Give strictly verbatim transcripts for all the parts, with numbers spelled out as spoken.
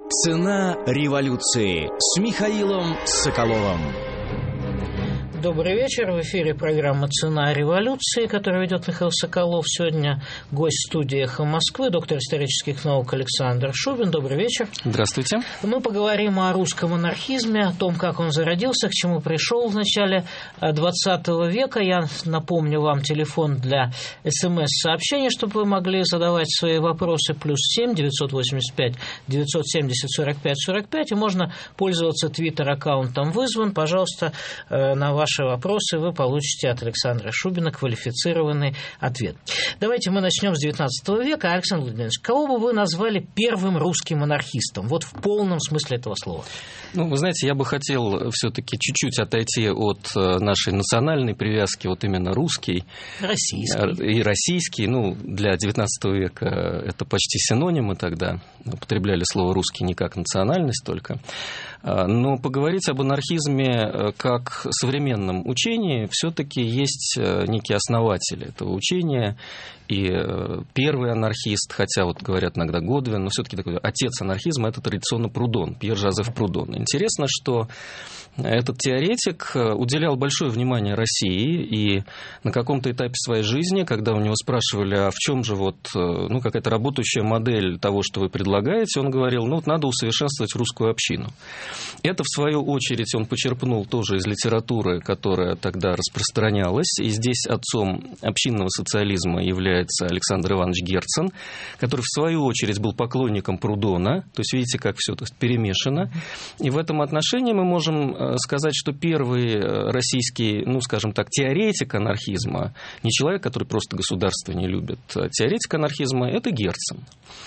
Цена революции с Михаилом Соколовым. Добрый вечер. В эфире программа «Цена революции», которую ведет Михаил Соколов. Сегодня гость студии «Эхо Москвы», доктор исторических наук Александр Шубин. Добрый вечер. Здравствуйте. Мы поговорим о русском монархизме, о том, как он зародился, к чему пришел в начале двадцатого века. Я напомню вам телефон для СМС-сообщений, чтобы вы могли задавать свои вопросы. Плюс семь девятьсот восемьдесят пять девятьсот семьдесят сорок пять сорок пять. И можно пользоваться твиттер-аккаунтом «Вызван». Пожалуйста, на ваш Ваши вопросы вы получите от Александра Шубина квалифицированный ответ. Давайте мы начнем с девятнадцатого века. Александр Владимирович, кого бы вы назвали первым русским монархистом? Вот в полном смысле этого слова. Ну, вы знаете, я бы хотел все-таки чуть-чуть отойти от нашей национальной привязки, вот именно русский. Российский. И российский. Ну, для девятнадцатого века это почти синонимы тогда. Употребляли слово «русский» не как национальность только. Но поговорить об анархизме как современном учении все-таки есть некие основатели этого учения. И первый анархист, хотя вот говорят иногда Годвин, но все-таки такой отец анархизма – это традиционно Прудон, Пьер Жозеф Прудон. Интересно, что этот теоретик уделял большое внимание России, и на каком-то этапе своей жизни, когда у него спрашивали, а в чем же вот, ну, какая-то работающая модель того, что вы предлагаете, он говорил, ну, вот надо усовершенствовать русскую общину. Это, в свою очередь, он почерпнул тоже из литературы, которая тогда распространялась, и здесь отцом общинного социализма является Александр Иванович Герцен, который, в свою очередь, был поклонником Прудона, то есть, видите, как все перемешано, и в этом отношении мы можем сказать, что первый российский, ну, скажем так, теоретик анархизма, не человек, который просто государство не любит, а теоретик анархизма – это Герцен.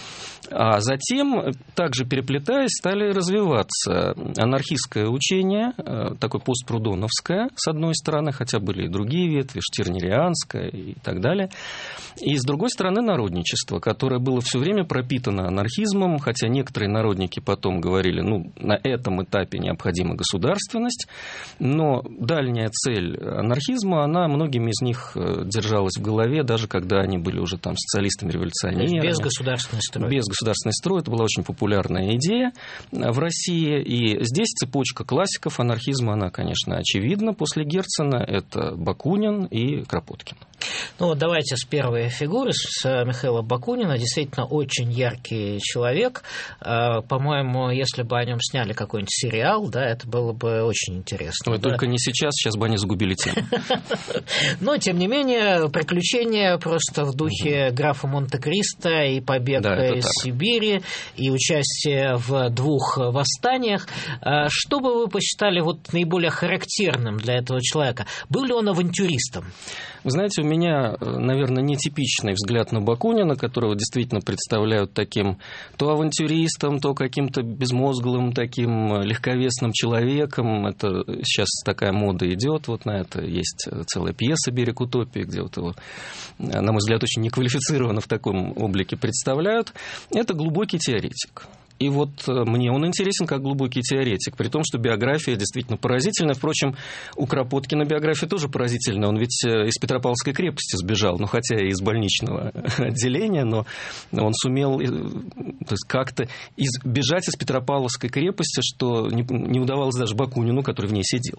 А затем, также переплетаясь, стали развиваться анархистское учение, такое постпрудоновское, с одной стороны, хотя были и другие ветви, штирнерианское и так далее, и с другой стороны народничество, которое было все время пропитано анархизмом, хотя некоторые народники потом говорили, ну, на этом этапе необходима государственность, но дальняя цель анархизма, она многими из них держалась в голове, даже когда они были уже там социалистами-революционерами. Без государственной строй. Без государственный строй. Это была очень популярная идея в России. И здесь цепочка классиков анархизма, она, конечно, очевидна. После Герцена это Бакунин и Кропоткин. Ну вот давайте с первой фигуры, с Михаила Бакунина. Действительно очень яркий человек. По-моему, если бы о нем сняли какой-нибудь сериал, да, это было бы очень интересно. Ой, да? Только не сейчас, сейчас бы они загубили тему. Но, тем не менее, приключения просто в духе графа Монте-Кристо и побег из Сибири, и участие в двух восстаниях. Что бы вы посчитали вот наиболее характерным для этого человека? Был ли он авантюристом? Вы знаете, у меня, наверное, нетипичный взгляд на Бакунина, которого действительно представляют таким то авантюристом, то каким-то безмозглым, таким легковесным человеком. Это сейчас такая мода идет, вот на это есть целая пьеса «Берег утопии», где вот его, на мой взгляд, очень неквалифицированно в таком облике представляют. Это глубокий теоретик. И вот мне он интересен как глубокий теоретик, при том, что биография действительно поразительная. Впрочем, у Кропоткина биография тоже поразительная. Он ведь из Петропавловской крепости сбежал, ну, хотя и из больничного отделения, но он сумел, то есть, как-то избежать из Петропавловской крепости, что не удавалось даже Бакунину, который в ней сидел.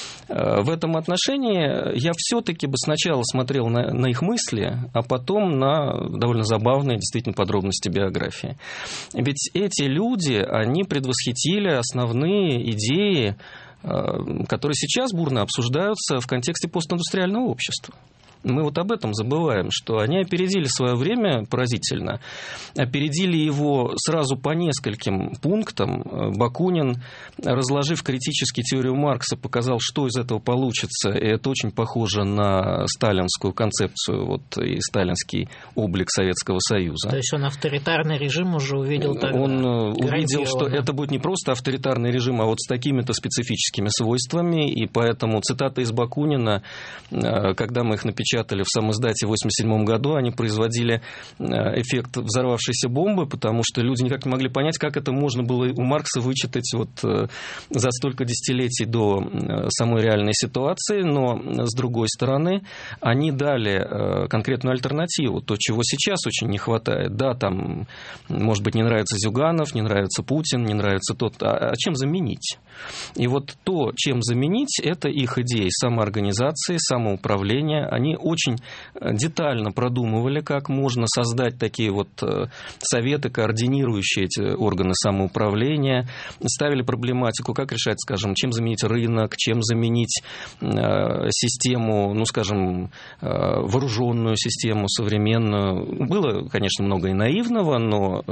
В этом отношении я все-таки бы сначала смотрел на, на их мысли, а потом на довольно забавные действительно подробности биографии. Ведь эти люди, они предвосхитили основные идеи, которые сейчас бурно обсуждаются в контексте постиндустриального общества. Мы вот об этом забываем, что они опередили свое время поразительно. Опередили его сразу по нескольким пунктам. Бакунин, разложив критически теорию Маркса, показал, что из этого получится. И это очень похоже на сталинскую концепцию вот, и сталинский облик Советского Союза. То есть он авторитарный режим уже увидел тогда? Он увидел, что это будет не просто авторитарный режим, а вот с такими-то специфическими свойствами. И поэтому цитаты из Бакунина, когда мы их напечатали, печатали в самиздате в восемьдесят седьмом году, они производили эффект взорвавшейся бомбы, потому что люди никак не могли понять, как это можно было у Маркса вычитать вот за столько десятилетий до самой реальной ситуации. Но, с другой стороны, они дали конкретную альтернативу, то, чего сейчас очень не хватает. Да, там, может быть, не нравится Зюганов, не нравится Путин, не нравится тот, а чем заменить? И вот то, чем заменить, это их идеи самоорганизации, самоуправления. Они очень детально продумывали, как можно создать такие вот советы, координирующие эти органы самоуправления. Ставили проблематику, как решать, скажем, чем заменить рынок, чем заменить систему, ну, скажем, вооруженную систему современную. Было, конечно, много и наивного, но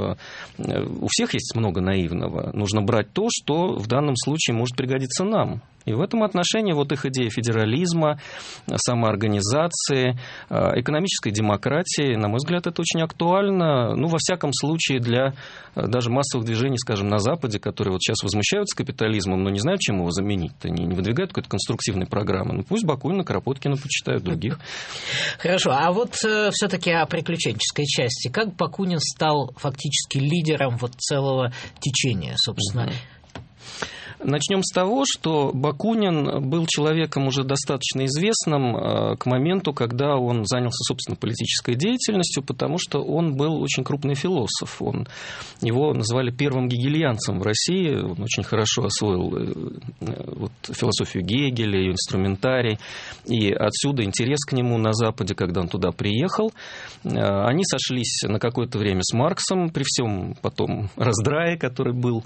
у всех есть много наивного. Нужно брать то, что в данном случае может пригодиться нам. И в этом отношении вот их идея федерализма, самоорганизации, экономической демократии, на мой взгляд, это очень актуально. Ну, во всяком случае, для даже массовых движений, скажем, на Западе, которые вот сейчас возмущаются капитализмом, но не знают, чем его заменить. Они не выдвигают какой-то конструктивной программы. Ну, пусть Бакунина, Кропоткина почитают, других. Хорошо. А вот э, все-таки о приключенческой части. Как Бакунин стал фактически лидером вот целого течения, собственно? Угу. Начнем с того, что Бакунин был человеком уже достаточно известным к моменту, когда он занялся, собственно, политической деятельностью, потому что он был очень крупный философ. Он, его называли первым гегельянцем в России. Он очень хорошо освоил вот, философию Гегеля, ее инструментарий. И отсюда интерес к нему на Западе, когда он туда приехал. Они сошлись на какое-то время с Марксом, при всем потом раздрае, который был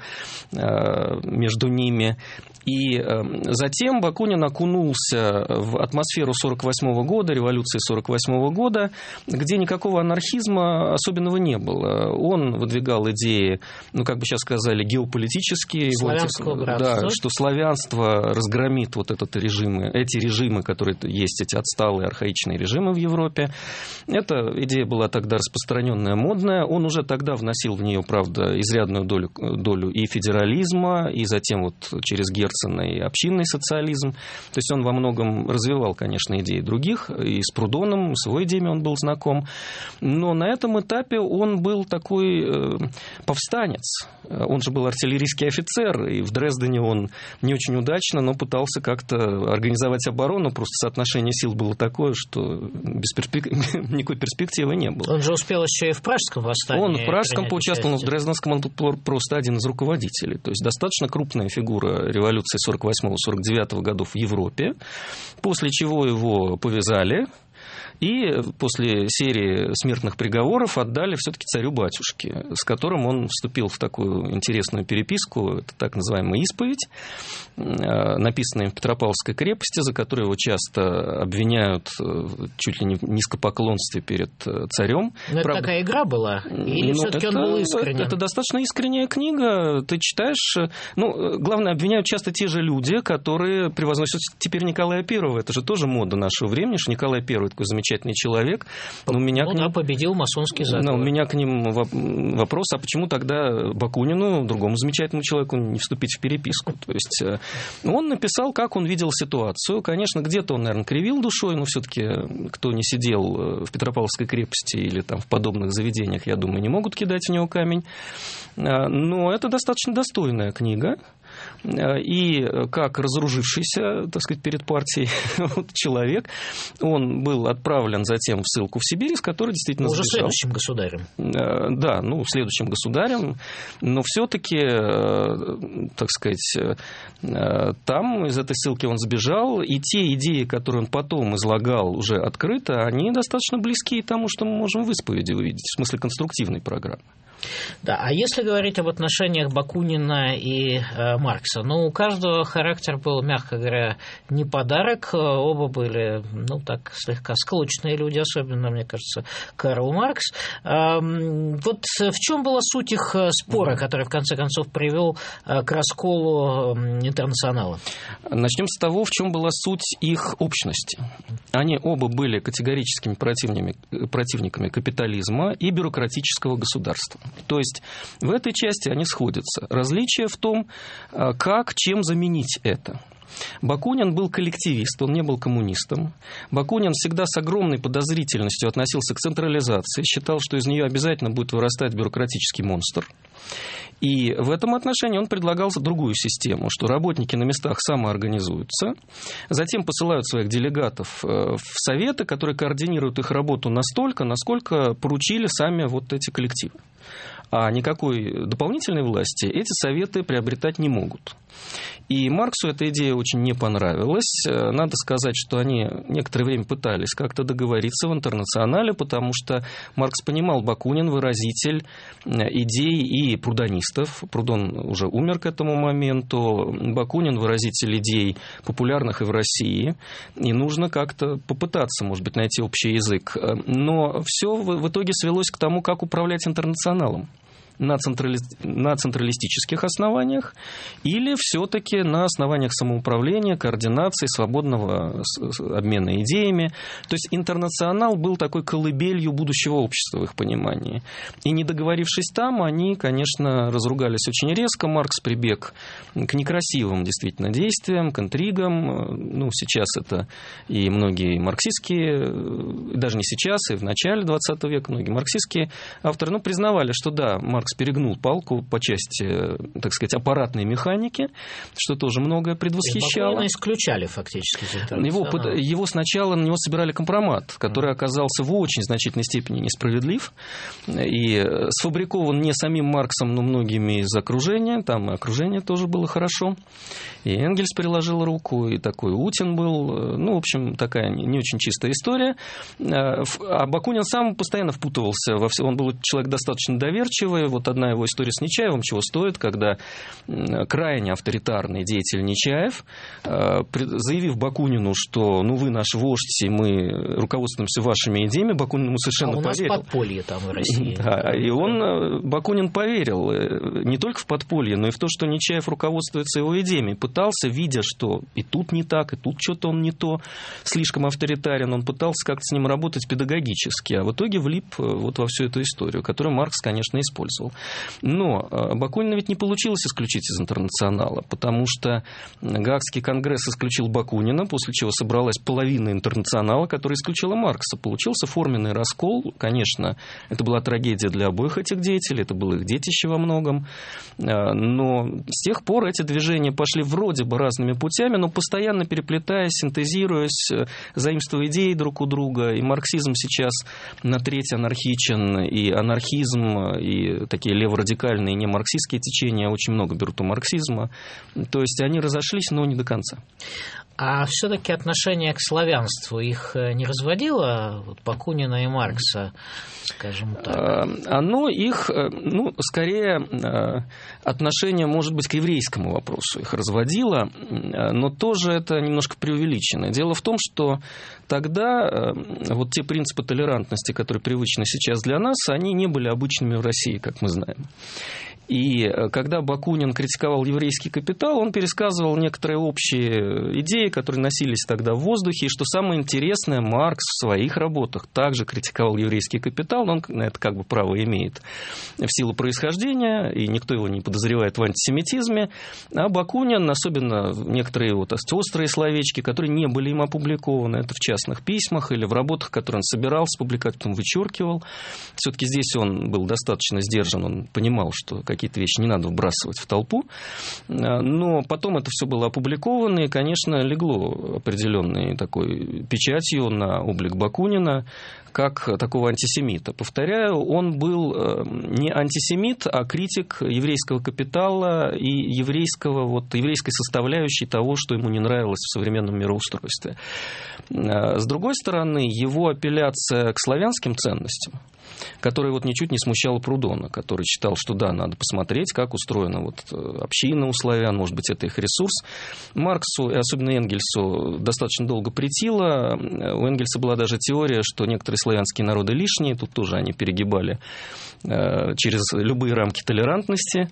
между ними. И затем Бакунин окунулся в атмосферу сорок восьмого года, революции сорок восьмого года, где никакого анархизма особенного не было. Он выдвигал идеи, ну, как бы сейчас сказали, геополитические. Славянского братства. Да, что славянство разгромит вот этот режим, эти режимы, которые есть, эти отсталые архаичные режимы в Европе. Эта идея была тогда распространенная, модная. Он уже тогда вносил в нее, правда, изрядную долю, долю и федерализма, и затем вот через Герцена и общинный социализм. То есть он во многом развивал, конечно, идеи других. И с Прудоном, с его идеями он был знаком. Но на этом этапе он был такой э, повстанец. Он же был артиллерийский офицер, и в Дрездене он не очень удачно, но пытался как-то организовать оборону. Просто соотношение сил было такое, что без перспек... никакой перспективы не было. Он же успел еще и в Пражском восстании. Он в Пражском поучаствовал, но в Дрезденском он был просто один из руководителей. То есть достаточно крупная фигура революции сорок восьмого сорок девятого годов в Европе, после чего его повязали. И после серии смертных приговоров отдали все-таки царю-батюшке, с которым он вступил в такую интересную переписку, это так называемая исповедь, написанная в Петропавловской крепости, за которую его часто обвиняют чуть ли не в низкопоклонстве перед царем. Но это такая игра была? Или ну, все-таки он был искренен? Это, это достаточно искренняя книга. Ты читаешь... Ну, главное, обвиняют часто те же люди, которые превозносят теперь Николая Первого. Это же тоже мода нашего времени, что Николай Первый такой замечательный человек. Но у меня ну, к ним... да, победил масонский заговор. Но у меня к ним вопрос, а почему тогда Бакунину, другому замечательному человеку, не вступить в переписку? То есть он написал, как он видел ситуацию. Конечно, где-то он, наверное, кривил душой, но все-таки кто не сидел в Петропавловской крепости или там в подобных заведениях, я думаю, не могут кидать в него камень. Но это достаточно достойная книга. И как разоружившийся, так сказать, перед партией человек, он был отправлен затем в ссылку в Сибирь, с которой действительно уже сбежал. следующим государем. Да, ну, следующим государем. Но все-таки, так сказать, там из этой ссылки он сбежал, и те идеи, которые он потом излагал уже открыто, они достаточно близки тому, что мы можем в исповеди увидеть, в смысле конструктивной программы. Да, а если говорить об отношениях Бакунина и э, Маркса, ну, у каждого характер был, мягко говоря, не подарок, оба были, ну, так, слегка склочные люди, особенно, мне кажется, Карл Маркс. Э, вот в чем была суть их спора, который, в конце концов, привел э, к расколу э, интернационала? Начнем с того, в чем была суть их общности. Они оба были категорическими противниками, противниками капитализма и бюрократического государства. То есть в этой части они сходятся. Различие в том, как, чем заменить это. Бакунин был коллективист, он не был коммунистом. Бакунин всегда с огромной подозрительностью относился к централизации, считал, что из нее обязательно будет вырастать бюрократический монстр. И в этом отношении он предлагал другую систему, что работники на местах самоорганизуются, затем посылают своих делегатов в советы, которые координируют их работу настолько, насколько поручили сами вот эти коллективы. А никакой дополнительной власти эти советы приобретать не могут. И Марксу эта идея очень не понравилась. Надо сказать, что они некоторое время пытались как-то договориться в Интернационале, потому что Маркс понимал, Бакунин выразитель идей и прудонистов. Прудон уже умер к этому моменту. Бакунин выразитель идей, популярных и в России. И нужно как-то попытаться, может быть, найти общий язык. Но все в итоге свелось к тому, как управлять Интернационалом. На, централи... на централистических основаниях или все-таки на основаниях самоуправления, координации, свободного обмена идеями. То есть Интернационал был такой колыбелью будущего общества в их понимании. И не договорившись там, они, конечно, разругались очень резко. Маркс прибег к некрасивым действительно действиям, к интригам. Ну, сейчас это и многие марксистские, даже не сейчас, и в начале двадцатого века многие марксистские авторы, ну, признавали, что да, Маркс перегнул палку по части, так сказать, аппаратной механики, что тоже многое предвосхищало. Бакунина исключали фактически из Интернационала. Его, его сначала на него собирали компромат, который оказался в очень значительной степени несправедлив и сфабрикован не самим Марксом, но многими из окружения. Там и окружение тоже было хорошо. И Энгельс приложил руку, и такой Утин был. Ну, в общем, такая не очень чистая история. А Бакунин сам постоянно впутывался во все. Он был человек достаточно доверчивый. Вот одна его история с Нечаевым чего стоит, когда крайне авторитарный деятель Нечаев, заявив Бакунину, что ну вы наш вождь, и мы руководствуемся вашими идеями, Бакунин ему совершенно а у нас поверил. Подполье там в России. Да, и он, Бакунин поверил не только в подполье, но и в то, что Нечаев руководствуется его идеями. Пытался, видя, что и тут не так, и тут что-то он не то, слишком авторитарен, он пытался как-то с ним работать педагогически, а в итоге влип вот во всю эту историю, которую Маркс, конечно, использовал. Но Бакунина ведь не получилось исключить из Интернационала, потому что Гаагский конгресс исключил Бакунина, после чего собралась половина Интернационала, которая исключила Маркса. Получился форменный раскол. Конечно, это была трагедия для обоих этих деятелей, это было их детище во многом. Но с тех пор эти движения пошли вроде бы разными путями, но постоянно переплетаясь, синтезируясь, заимствуя идеи друг у друга. И марксизм сейчас на треть анархичен, и анархизм, и такие леворадикальные немарксистские течения очень много берут у марксизма. То есть они разошлись, но не до конца. А все-таки отношение к славянству их не разводило, вот, Бакунина и Маркса, скажем так? Оно их, ну, скорее, отношение, может быть, к еврейскому вопросу их разводило, но тоже это немножко преувеличено. Дело в том, что тогда вот те принципы толерантности, которые привычны сейчас для нас, они не были обычными в России, как мы знаем. И когда Бакунин критиковал еврейский капитал, он пересказывал некоторые общие идеи, которые носились тогда в воздухе. И что самое интересное, Маркс в своих работах также критиковал еврейский капитал, он на это как бы право имеет в силу происхождения, и никто его не подозревает в антисемитизме. А Бакунин, особенно некоторые вот острые словечки, которые не были им опубликованы, это в частных письмах или в работах, которые он собирался публиковать, потом вычеркивал. Все-таки здесь он был достаточно сдержан, он понимал, что какие-то вещи не надо вбрасывать в толпу. Но потом это все было опубликовано, и, конечно, легло определенной такой печатью на облик Бакунина, как такого антисемита. Повторяю, он был не антисемит, а критик еврейского капитала и еврейского, вот, еврейской составляющей того, что ему не нравилось в современном мироустройстве. С другой стороны, его апелляция к славянским ценностям, который вот ничуть не смущал Прудона, который считал, что да, надо посмотреть, как устроена вот община у славян, может быть, это их ресурс. Марксу, и особенно Энгельсу, достаточно долго претило. У Энгельса была даже теория, что некоторые славянские народы лишние, тут тоже они перегибали через любые рамки толерантности.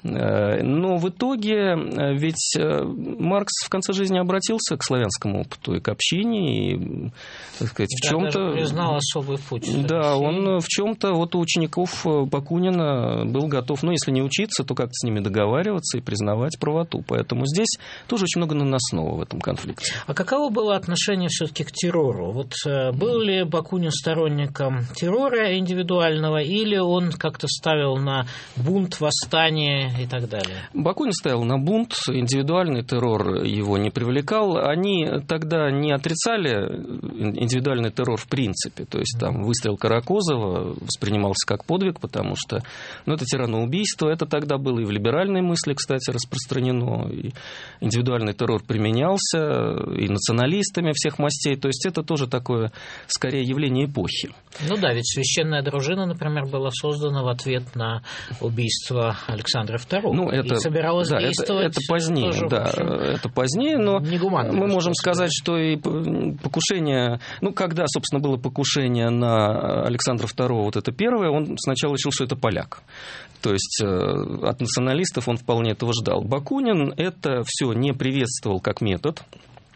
Но в итоге ведь Маркс в конце жизни обратился к славянскому опыту и к общине, и, так сказать, в чем-то... признал особый путь. Да, он в чем-то вот у учеников Бакунина был готов, ну, если не учиться, то как-то с ними договариваться и признавать правоту. Поэтому здесь тоже очень много наносного в этом конфликте. А каково было отношение все-таки к террору? Вот был ли Бакунин сторонником террора индивидуального, или он как-то ставил на бунт, восстание и так далее? Бакунин ставил на бунт, индивидуальный террор его не привлекал. Они тогда не отрицали индивидуальный террор в принципе. То есть там выстрел Каракозова воспринимался как подвиг, потому что ну, это тираноубийство. Это тогда было и в либеральной мысли, кстати, распространено. И индивидуальный террор применялся и националистами всех мастей. То есть это тоже такое, скорее, явление эпохи. Ну да, ведь священная дружина, например, была создана в ответ на убийство Александра второго. Ну, это, и собиралась да, действовать. Это, это позднее, тоже, да, это позднее, но мы можем сказать, что и покушение, ну, когда, собственно, было покушение на Александра второго, вот это первое, он сначала решил, что это поляк. То есть от националистов он вполне этого ждал. Бакунин это все не приветствовал как метод.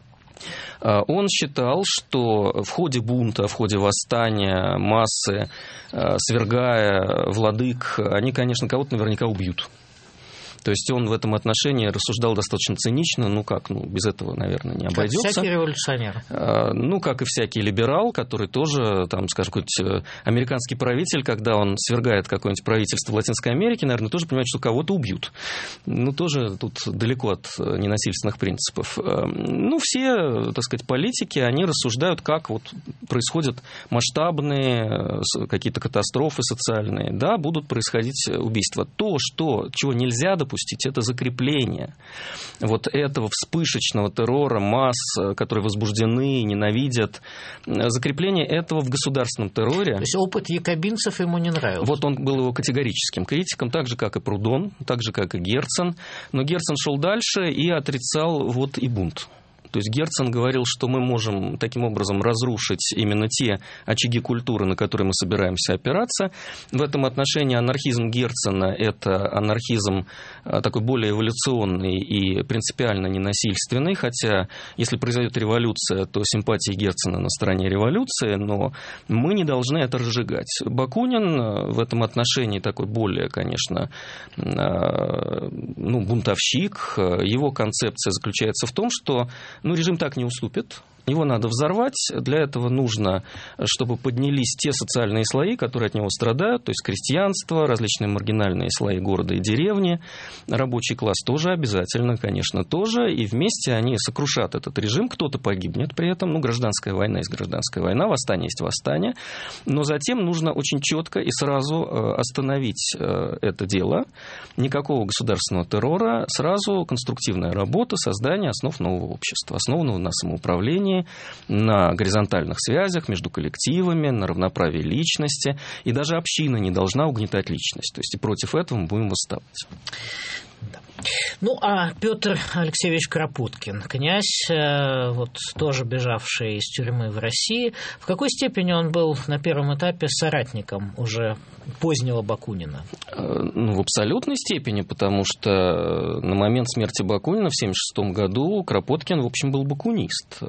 Он считал, что в ходе бунта, в ходе восстания массы, свергая владык, они, конечно, кого-то наверняка убьют. То есть он в этом отношении рассуждал достаточно цинично, ну как, ну без этого, наверное, не обойдется. Как всякий революционер. Ну, как и всякий либерал, который тоже, там, скажем, какой-нибудь американский правитель, когда он свергает какое-нибудь правительство в Латинской Америке, наверное, тоже понимает, что кого-то убьют. Ну, тоже тут далеко от ненасильственных принципов. Ну, все, так сказать, политики, они рассуждают, как вот происходят масштабные какие-то катастрофы социальные, да, будут происходить убийства. То, что, чего нельзя допустить, это закрепление вот этого вспышечного террора масс, которые возбуждены, ненавидят. Закрепление этого в государственном терроре. То есть опыт якобинцев ему не нравился. Вот он был его категорическим критиком, так же, как и Прудон, так же, как и Герцен. Но Герцен шел дальше и отрицал вот и бунт. То есть Герцен говорил, что мы можем таким образом разрушить именно те очаги культуры, на которые мы собираемся опираться. В этом отношении анархизм Герцена – это анархизм такой более эволюционный и принципиально ненасильственный, хотя если произойдет революция, то симпатии Герцена на стороне революции, но мы не должны это разжигать. Бакунин в этом отношении такой более, конечно, ну, бунтовщик. Его концепция заключается в том, что ну, режим так не уступит. Его надо взорвать. Для этого нужно, чтобы поднялись те социальные слои, которые от него страдают, то есть крестьянство, различные маргинальные слои города и деревни. Рабочий класс тоже обязательно, конечно, тоже. И вместе они сокрушат этот режим. Кто-то погибнет при этом. Ну, гражданская война есть гражданская война, восстание есть восстание. Но затем нужно очень четко и сразу остановить это дело. Никакого государственного террора. Сразу конструктивная работа, создание основ нового общества, основанного на самоуправлении, на горизонтальных связях между коллективами, на равноправии личности. И даже община не должна угнетать личность. То есть и против этого мы будем восставать. Да. Ну, а Петр Алексеевич Кропоткин, князь, вот тоже бежавший из тюрьмы в России, в какой степени он был на первом этапе соратником уже позднего Бакунина? Ну, в абсолютной степени, потому что на момент смерти Бакунина в тысяча девятьсот семьдесят шестом году Кропоткин, в общем, был бакунист.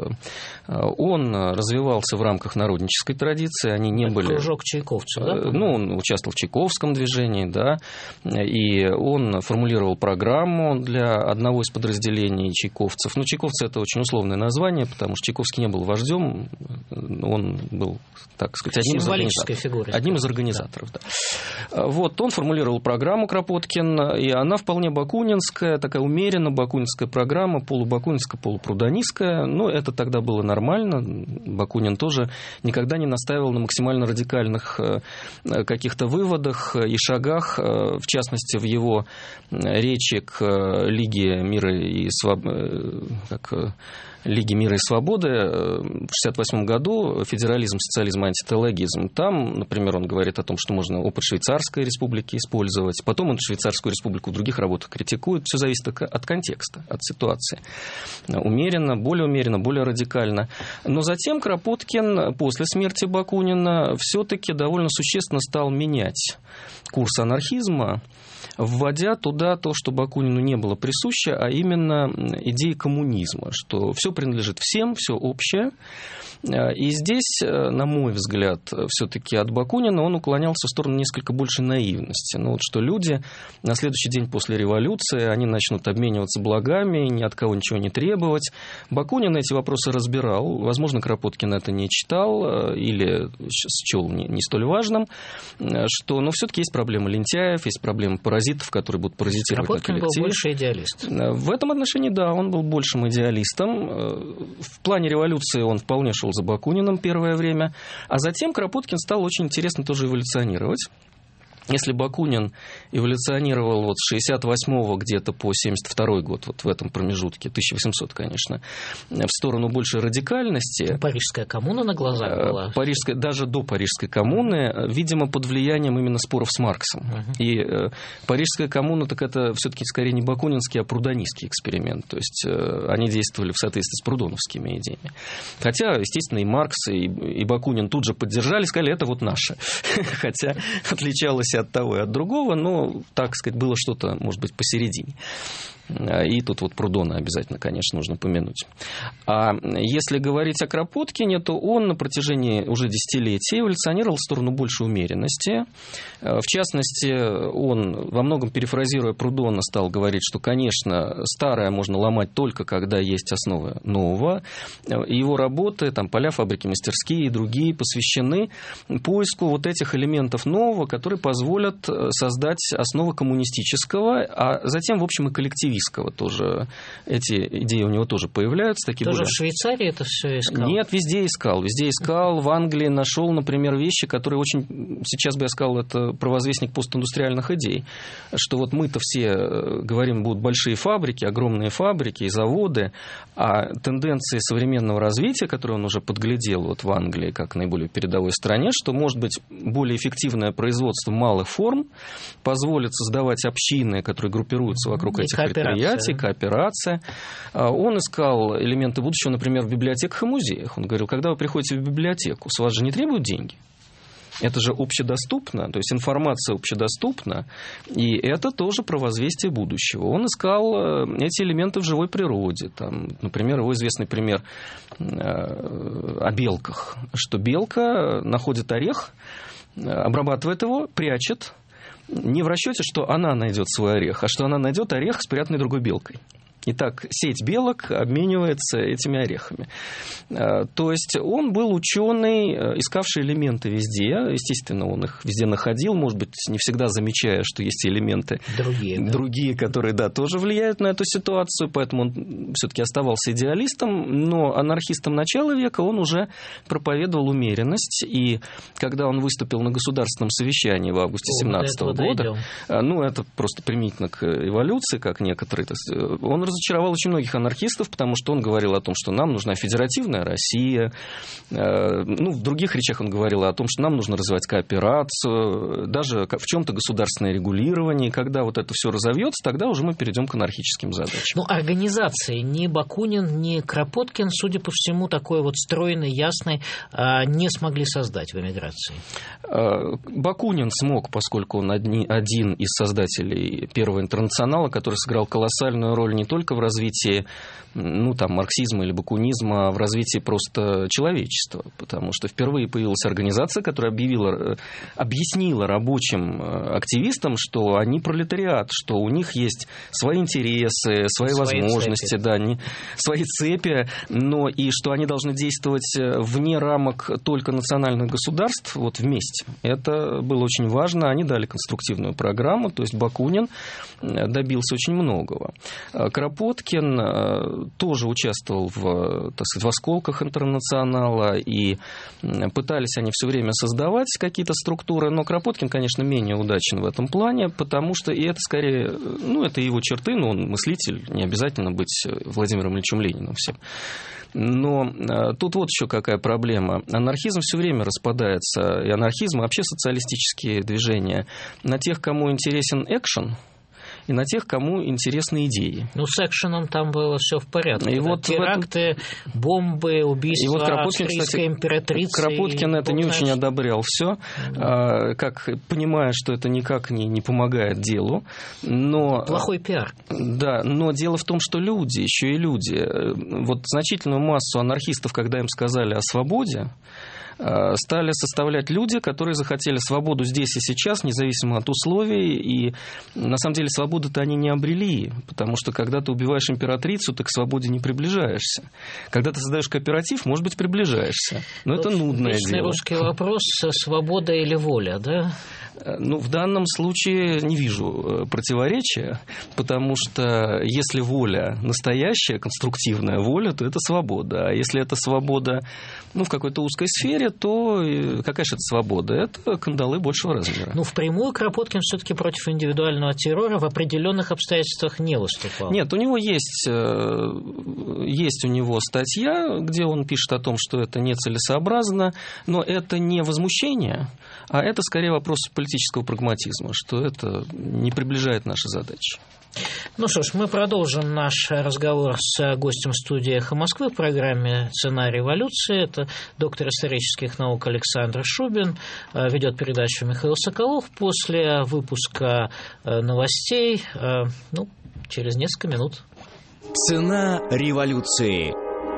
Он развивался в рамках народнической традиции, они не Это были... кружок чайковцев, да? Ну, он участвовал в чайковском движении, да, и он формулировал программу для одного из подразделений чайковцев. Ну, чайковцы – это очень условное название, потому что Чайковский не был вождем, он был, так сказать, одним из организаторов. Фигура, одним из организаторов, да. Да. Вот, он формулировал программу Кропоткин, и она вполне бакунинская, такая умеренно бакунинская программа, полубакунинская, полупрудонистская. Ну, это тогда было нормально. Бакунин тоже никогда не настаивал на максимально радикальных каких-то выводах и шагах, в частности, в его речи к Лиге мира и свободы, как Лиги мира и свободы в шестьдесят восьмом году, федерализм, социализм, антителогизм. Там, например, он говорит о том, что можно опыт Швейцарской республики использовать. Потом он Швейцарскую республику в других работах критикует. Все зависит от контекста, от ситуации. Умеренно, более умеренно, более радикально. Но затем Кропоткин после смерти Бакунина все-таки довольно существенно стал менять курс анархизма. вводя туда то, что Бакунину не было присуще, а именно идея коммунизма, что все принадлежит всем, все общее. И здесь, на мой взгляд, все-таки от Бакунина он уклонялся в сторону несколько больше наивности. Ну, вот, что люди на следующий день после революции, они начнут обмениваться благами, ни от кого ничего не требовать. Бакунин эти вопросы разбирал. Возможно, Кропоткин это не читал или счел не, не столь важным, что, но все-таки есть проблемы лентяев, есть проблемы паразитов, которые будут паразитировать Кропоткин на коллективе. был больше идеалист. В этом отношении, да, он был большим идеалистом. В плане революции он вполне шел за Бакуниным первое время, а затем Кропоткин стал очень интересно тоже эволюционировать. Если Бакунин эволюционировал вот с шестьдесят восьмого где-то по семьдесят второй год, вот в этом промежутке, тысяча восемьсот, конечно, в сторону большей радикальности. Парижская коммуна на глазах была. Парижская, даже до Парижской коммуны, видимо, под влиянием именно споров с Марксом. Uh-huh. И э, Парижская коммуна, так это все-таки скорее не бакунинский, а прудонистский эксперимент. То есть э, они действовали в соответствии с прудоновскими идеями. Хотя, естественно, и Маркс, и, и Бакунин тут же поддержали, сказали, это вот наше. Хотя отличалось от того и от другого, но, так сказать, было что-то, может быть, посередине. И тут вот Прудона обязательно, конечно, нужно помянуть. А если говорить о Кропоткине, то он на протяжении уже десятилетий эволюционировал в сторону большей умеренности. В частности, он, во многом перефразируя Прудона, стал говорить, что, конечно, старое можно ломать только когда есть основы нового. Его работы, там, «Поля, фабрики, мастерские» и другие посвящены поиску вот этих элементов нового, которые позволят создать основы коммунистического, а затем, в общем, и коллективистского. Тоже эти идеи у него тоже появляются. Такие тоже более... в Швейцарии это все искал? Нет, везде искал. Везде искал. В Англии нашел, например, вещи, которые очень... Сейчас бы я сказал, это провозвестник постиндустриальных идей. Что вот мы-то все говорим, будут большие фабрики, огромные фабрики и заводы, а тенденции современного развития, которые он уже подглядел вот в Англии как наиболее передовой стране, что, может быть, более эффективное производство малых форм позволит создавать общины, которые группируются вокруг этих предприятий. Предприятий, кооперация. Он искал элементы будущего, например, в библиотеках и музеях. Он говорил, когда вы приходите в библиотеку, с вас же не требуют деньги. Это же общедоступно, то есть информация общедоступна, и это тоже провозвестие будущего. Он искал эти элементы в живой природе. Там, например, его известный пример о белках, что белка находит орех, обрабатывает его, прячет, не в расчете, что она найдет свой орех, а что она найдет орех, спрятанный другой белкой. Итак, сеть белок обменивается этими орехами. То есть он был ученый, искавший элементы везде. Естественно, он их везде находил, может быть, не всегда замечая, что есть элементы другие, да? другие которые, да, тоже влияют на эту ситуацию. Поэтому он все-таки оставался идеалистом, но анархистом начала века он уже проповедовал умеренность. И когда он выступил на государственном совещании в августе семнадцатого года, ну, это просто применительно к эволюции, как некоторые, он разочаровал очень многих анархистов, потому что он говорил о том, что нам нужна федеративная Россия. Ну, в других речах он говорил о том, что нам нужно развивать кооперацию, даже в чем-то государственное регулирование. И когда вот это все разовьется, тогда уже мы перейдем к анархическим задачам. Ну, организации ни Бакунин, ни Кропоткин, судя по всему, такой вот стройной, ясной, не смогли создать в эмиграции. Бакунин смог, поскольку он один из создателей Первого интернационала, который сыграл колоссальную роль не только в развитии, ну, там, марксизма или бакунизма, а в развитии просто человечества. Потому что впервые появилась организация, которая объявила, объяснила рабочим активистам, что они пролетариат, что у них есть свои интересы, свои, свои возможности, цепи. Да, не, свои цепи, но и что они должны действовать вне рамок только национальных государств, вот вместе. Это было очень важно. Они дали конструктивную программу, то есть Бакунин добился очень многого. Кропоткин тоже участвовал в, так сказать, в осколках интернационала, и пытались они все время создавать какие-то структуры, но Кропоткин, конечно, менее удачен в этом плане, потому что, и это скорее, ну, это его черты, но он мыслитель, не обязательно быть Владимиром Ильичем Лениным всем. Но тут вот еще какая проблема. Анархизм все время распадается, и анархизм, и вообще социалистические движения, на тех, кому интересен экшен, и на тех, кому интересны идеи. Ну, с экшеном там было все в порядке. И да? вот теракты, этом... бомбы, убийства, и вот Кропоткин, австрийской императрицы. Кропоткин это не очень одобрял все, mm-hmm. как понимая, что это никак не, не помогает делу. Но, плохой пиар. Да, но дело в том, что люди, еще и люди, вот значительную массу анархистов, когда им сказали о свободе, стали составлять люди, которые захотели свободу здесь и сейчас, независимо от условий. И на самом деле свободу-то они не обрели, потому что когда ты убиваешь императрицу, ты к свободе не приближаешься. Когда ты создаешь кооператив, может быть, приближаешься. Но вот это нудное вечный дело. Русский вопрос: свобода или воля, да? Ну, в данном случае не вижу противоречия, потому что если воля настоящая, конструктивная воля, то это свобода. А если это свобода, ну, в какой-то узкой сфере, то какая же это свобода? Это кандалы большего размера. Ну, впрямую Кропоткин все-таки против индивидуального террора в определенных обстоятельствах не выступал. Нет, у него есть, есть у него статья, где он пишет о том, что это нецелесообразно, но это не возмущение, а это скорее вопрос политического прагматизма, что это не приближает наши задачи. Ну что ж, мы продолжим наш разговор с гостем студии «Эхо Москвы» в программе «Цена революции». Это доктор исторических наук Александр Шубин. Ведет передачу Михаил Соколов. После выпуска новостей, ну, через несколько минут. «Цена революции».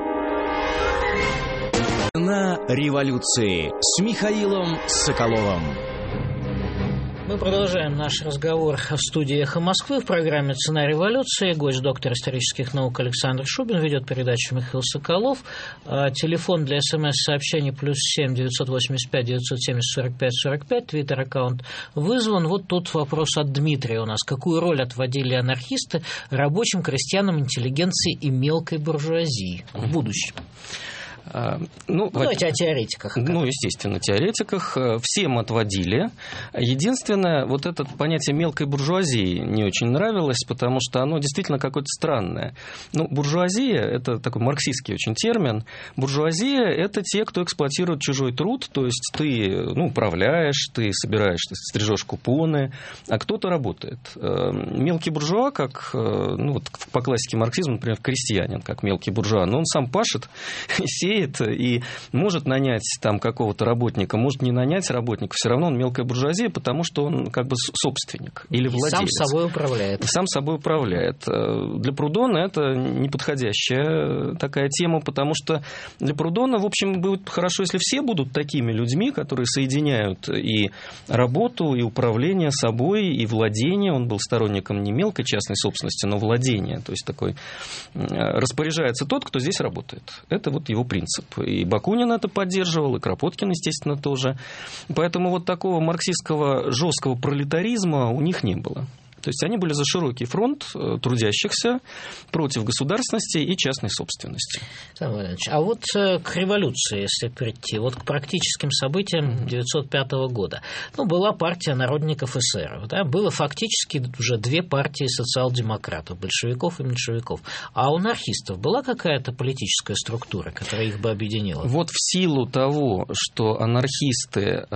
«Цена революции» с Михаилом Соколовым. Мы продолжаем наш разговор в студии «Эхо Москвы» в программе «Цена революции». Гость доктор исторических наук Александр Шубин, ведет передачу Михаил Соколов. Телефон для смс-сообщений плюс семь девятьсот восемьдесят пять девятьсот семьдесят сорок пять сорок пять. Твиттер-аккаунт вызван. Вот тут вопрос от Дмитрия у нас. Какую роль отводили анархисты рабочим, крестьянам, интеллигенции и мелкой буржуазии в будущем? Ну, ну, давайте о теоретиках. Ну, естественно, теоретиках. Всем отводили. Единственное, вот это понятие мелкой буржуазии не очень нравилось, потому что оно действительно какое-то странное. Ну, буржуазия – это такой марксистский очень термин. Буржуазия – это те, кто эксплуатирует чужой труд, то есть ты, ну, управляешь, ты собираешь, ты стрижешь купоны, а кто-то работает. Мелкий буржуа, как, ну, вот по классике марксизма, например, крестьянин, как мелкий буржуа, но он сам пашет и сеет, и может нанять там какого-то работника, может не нанять работника, все равно он мелкая буржуазия, потому что он как бы собственник или владелец. И сам собой управляет. Сам собой управляет. Для Прудона это неподходящая такая тема, потому что для Прудона, в общем, будет хорошо, если все будут такими людьми, которые соединяют и работу, и управление собой, и владение. Он был сторонником не мелкой частной собственности, но владения. То есть такой распоряжается тот, кто здесь работает. Это вот его принцип. И Бакунин это поддерживал, и Кропоткин, естественно, тоже. Поэтому вот такого марксистского жесткого пролетаризма у них не было. То есть они были за широкий фронт трудящихся против государственности и частной собственности. А вот к революции, если прийти, вот к практическим событиям тысяча девятьсот пятого года. Ну, была партия народников эсеров, да, было фактически уже две партии социал-демократов, большевиков и меньшевиков. А у анархистов была какая-то политическая структура, которая их бы объединила? Вот в силу того, что анархисты,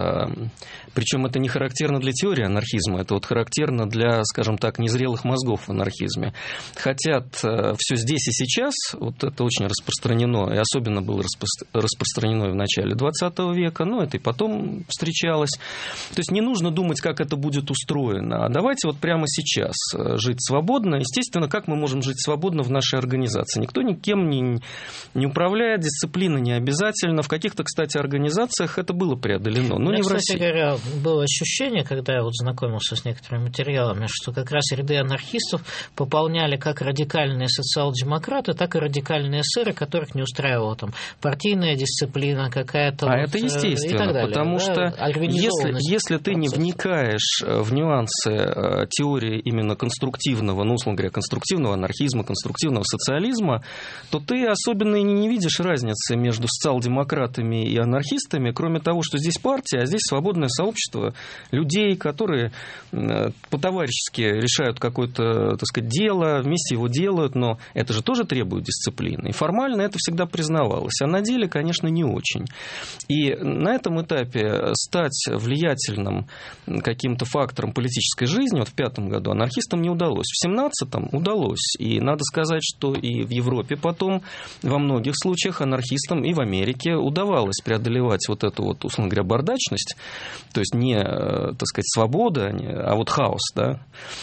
причем это не характерно для теории анархизма, это вот характерно для, скажем так, незрелых мозгов в анархизме, хотят все здесь и сейчас, вот это очень распространено, и особенно было распространено в начале двадцатого века, но это и потом встречалось. То есть не нужно думать, как это будет устроено, а давайте вот прямо сейчас жить свободно. Естественно, как мы можем жить свободно в нашей организации? Никто никем не, не управляет, дисциплина не обязательно. В каких-то, кстати, организациях это было преодолено, но не в России. Кстати говоря, было ощущение, когда я вот знакомился с некоторыми материалами, что как раз ряды анархистов пополняли как радикальные социал-демократы, так и радикальные эсеры, которых не устраивала там партийная дисциплина какая-то. А вот, это естественно, и так далее, потому да, что если, если ты не вникаешь в нюансы теории именно конструктивного, ну, условно говоря, конструктивного анархизма, конструктивного социализма, то ты особенно и не видишь разницы между социал-демократами и анархистами, кроме того, что здесь партия, а здесь свободное сообщество людей, которые по-товарищески порядке решают какое-то, так сказать, дело, вместе его делают, но это же тоже требует дисциплины. И формально это всегда признавалось, а на деле, конечно, не очень. И на этом этапе стать влиятельным каким-то фактором политической жизни, вот в пятом году анархистам не удалось. В семнадцатом удалось. И надо сказать, что и в Европе потом во многих случаях анархистам и в Америке удавалось преодолевать вот эту вот, условно говоря, бардачность, то есть не, так сказать, свобода, а вот хаос, да.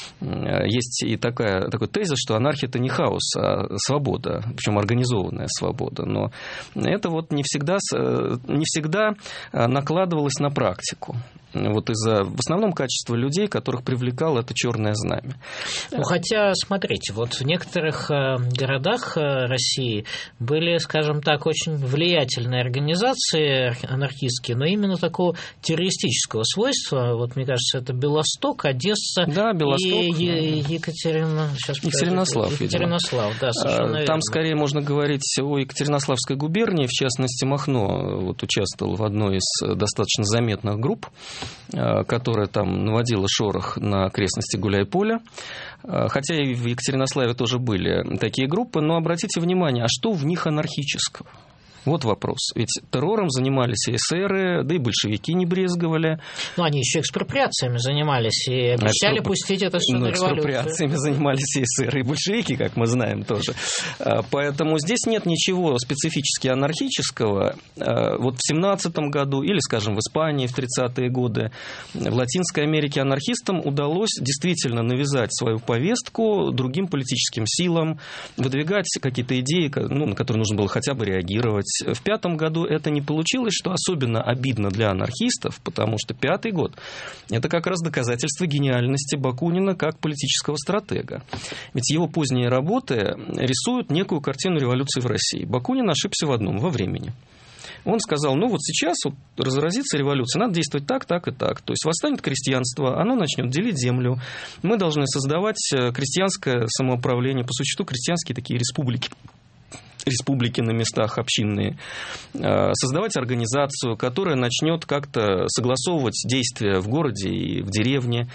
Есть и такая, такой тезис, что анархия – это не хаос, а свобода, причем организованная свобода. Но это вот не всегда, не всегда накладывалось на практику. Вот из-за, в основном, качества людей, которых привлекало это черное знамя. Ну, хотя, смотрите, вот в некоторых э, городах э, России были, скажем так, очень влиятельные организации анархистские, но именно такого террористического свойства. Вот, мне кажется, это Белосток, Одесса, да, Белосток, и е- Екатерина... Сейчас, Екатеринослав. Екатеринослав, да, совершенно Там верно. скорее можно говорить о Екатеринославской губернии, в частности, Махно вот, участвовал в одной из достаточно заметных групп, которая там наводила шорох на окрестности Гуляйполя. Хотя и в Екатеринославе тоже были такие группы, но обратите внимание, а что в них анархического? Вот вопрос. Ведь террором занимались и эсеры, да и большевики не брезговали. Ну, они еще экспроприациями занимались и обещали Экспропри... пустить это все ну, на революцию. Экспроприациями занимались и эсеры, и большевики, как мы знаем тоже. Поэтому здесь нет ничего специфически анархического. Вот в семнадцатом году, или, скажем, в Испании в тридцатые годы, в Латинской Америке анархистам удалось действительно навязать свою повестку другим политическим силам, выдвигать какие-то идеи, ну, на которые нужно было хотя бы реагировать. В пятом году это не получилось, что особенно обидно для анархистов, потому что пятый год – это как раз доказательство гениальности Бакунина как политического стратега. Ведь его поздние работы рисуют некую картину революции в России. Бакунин ошибся в одном – во времени. Он сказал, ну вот сейчас вот разразится революция, надо действовать так, так и так. То есть восстанет крестьянство, оно начнет делить землю. Мы должны создавать крестьянское самоуправление, по существу крестьянские такие республики. республики на местах общинные, создавать организацию, которая начнет как-то согласовывать действия в городе и в деревне.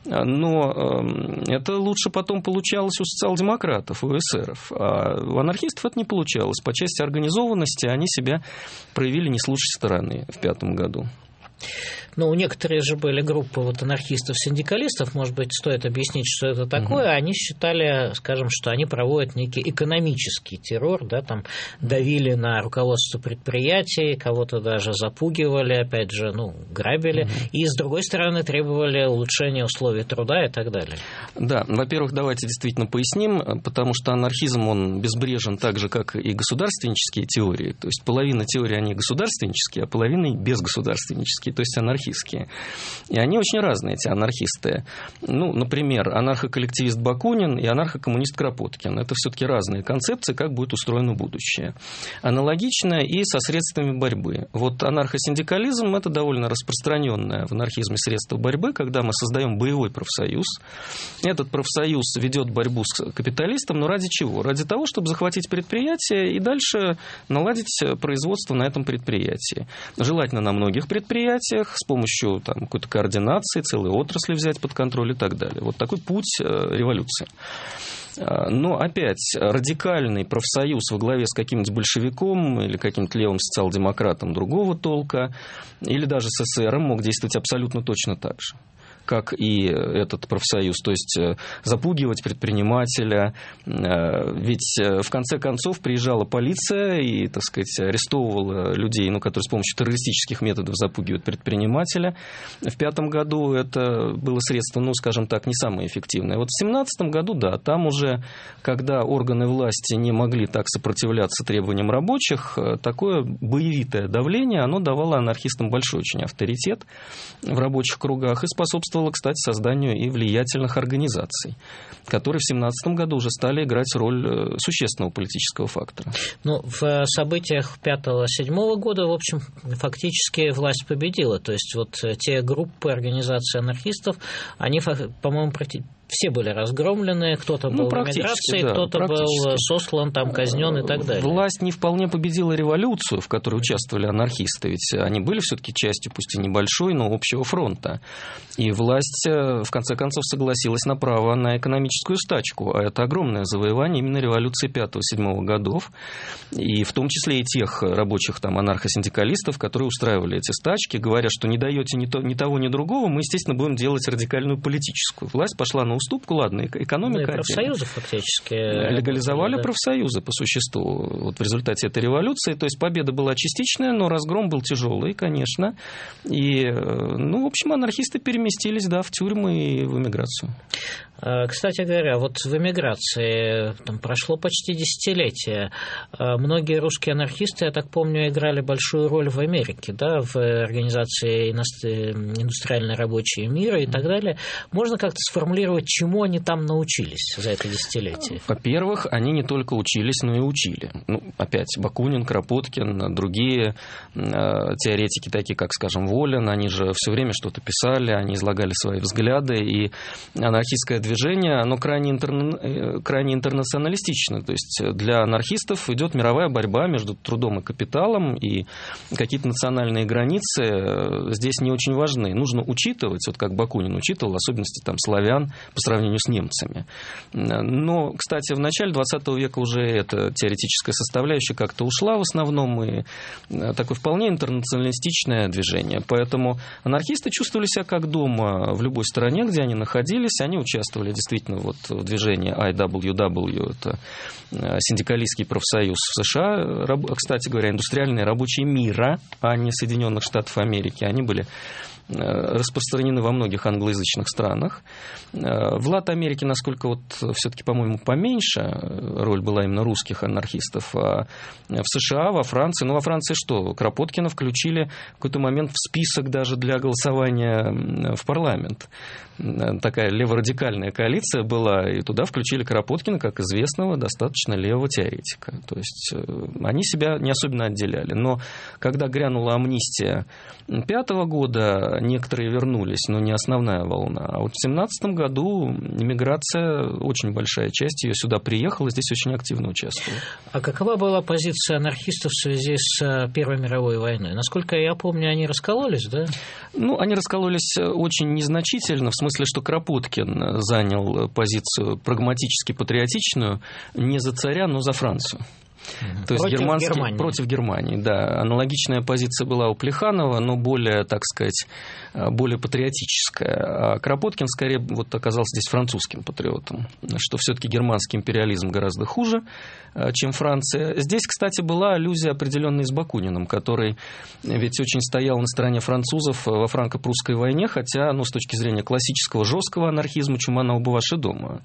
Но это лучше потом получалось у социал-демократов, у эсеров. А у анархистов это не получалось. По части организованности они себя проявили не с лучшей стороны в пятом году. Ну, некоторые же были группы вот анархистов-синдикалистов, может быть, стоит объяснить, что это такое. Mm-hmm. Они считали, скажем, что они проводят некий экономический террор, да, там давили на руководство предприятий, кого-то даже запугивали, опять же, ну, грабили, mm-hmm. и, с другой стороны, требовали улучшения условий труда и так далее. Да, во-первых, давайте действительно поясним, потому что анархизм, он безбрежен так же, как и государственнические теории. То есть половина теорий, они государственнические, а половина безгосударственнические, то есть анархистские. И они очень разные, эти анархисты. Ну, например, анархоколлективист Бакунин и анархокоммунист Кропоткин. Это все-таки разные концепции, как будет устроено будущее. Аналогично и со средствами борьбы. Вот анархосиндикализм – это довольно распространенное в анархизме средство борьбы, когда мы создаем боевой профсоюз. Этот профсоюз ведет борьбу с капиталистом, но ради чего? Ради того, чтобы захватить предприятие и дальше наладить производство на этом предприятии. Желательно на многих предприятиях, с помощью там, какой-то координации, целой отрасли взять под контроль и так далее. Вот такой путь революции. Но опять радикальный профсоюз во главе с каким-нибудь большевиком или каким-нибудь левым социал-демократом другого толка, или даже с эсером мог действовать абсолютно точно так же, как и этот профсоюз, то есть запугивать предпринимателя. Ведь в конце концов приезжала полиция и, так сказать, арестовывала людей, ну, которые с помощью террористических методов запугивают предпринимателя. В пятом году это было средство, ну, скажем так, не самое эффективное. Вот в семнадцатом году, да, там уже, когда органы власти не могли так сопротивляться требованиям рабочих, такое боевитое давление, оно давало анархистам большой очень авторитет в рабочих кругах и способствовало, кстати, созданию и влиятельных организаций, которые в семнадцатом году уже стали играть роль существенного политического фактора. Ну, в событиях пятого-седьмого года, в общем, фактически власть победила. То есть вот те группы, организации анархистов, они, по-моему, все были разгромлены, кто-то был ну, в эмиграции, да, кто-то был сослан, там, казнен и так далее. Власть не вполне победила революцию, в которой участвовали анархисты, ведь они были все-таки частью, пусть и небольшой, но общего фронта. И власть, в конце концов, согласилась на право на экономическую стачку, а это огромное завоевание именно революции пятого-седьмого годов, и в том числе и тех рабочих там анархосиндикалистов, которые устраивали эти стачки, говоря, что не даете ни, то, ни того, ни другого, мы, естественно, будем делать радикальную политическую. Власть пошла на уступку, ладно, экономика... Ну, и профсоюзы фактически. Легализовали да. профсоюзы по существу вот в результате этой революции. То есть победа была частичная, но разгром был тяжелый, конечно. И, ну, в общем, анархисты переместились, да, в тюрьмы и в эмиграцию. Кстати говоря, вот в эмиграции там прошло почти десятилетие. Многие русские анархисты, я так помню, играли большую роль в Америке, да, в организации индустриальной рабочей мира и так далее. Можно как-то сформулировать, чему они там научились за это десятилетие? Во-первых, они не только учились, но и учили. Ну, опять, Бакунин, Кропоткин, другие э, теоретики, такие как, скажем, Волин, они же все время что-то писали, они излагали свои взгляды, и анархистское движение, оно крайне, интерна... крайне интернационалистично. То есть для анархистов идет мировая борьба между трудом и капиталом, и какие-то национальные границы здесь не очень важны. Нужно учитывать, вот как Бакунин учитывал, особенности там славян по сравнению с немцами. Но, кстати, в начале двадцатого века уже эта теоретическая составляющая как-то ушла в основном, и такое вполне интернационалистичное движение. Поэтому анархисты чувствовали себя как дома в любой стране, где они находились. Они участвовали действительно вот в движении ай дабл ю дабл ю, это синдикалистский профсоюз в США, кстати говоря, индустриальные рабочие мира, а не Соединенных Штатов Америки. Они были распространены во многих англоязычных странах. В Латинской Америке, насколько вот все-таки, по-моему, поменьше роль была именно русских анархистов, а в США, во Франции, ну, во Франции что? Кропоткина включили в какой-то момент в список даже для голосования в парламент. Такая леворадикальная коалиция была, и туда включили Кропоткина, как известного, достаточно левого теоретика. То есть они себя не особенно отделяли. Но когда грянула амнистия пятого года, некоторые вернулись, но не основная волна. А вот в семнадцатом году иммиграция, очень большая часть ее сюда приехала, здесь очень активно участвовала. А какова была позиция анархистов в связи с Первой мировой войной? Насколько я помню, они раскололись, да? Ну, они раскололись очень незначительно, в смысле, что Кропоткин занял позицию прагматически-патриотичную не за царя, но за Францию. То есть против германский, Германии. Против Германии, да. Аналогичная позиция была у Плеханова, но более, так сказать, более патриотическая. А Кропоткин скорее вот оказался здесь французским патриотом, что все-таки германский империализм гораздо хуже, чем Франция. Здесь, кстати, была аллюзия определенная с Бакуниным, который ведь очень стоял на стороне французов во франко-прусской войне, хотя, ну, с точки зрения классического жесткого анархизма, чума на оба ваши дома.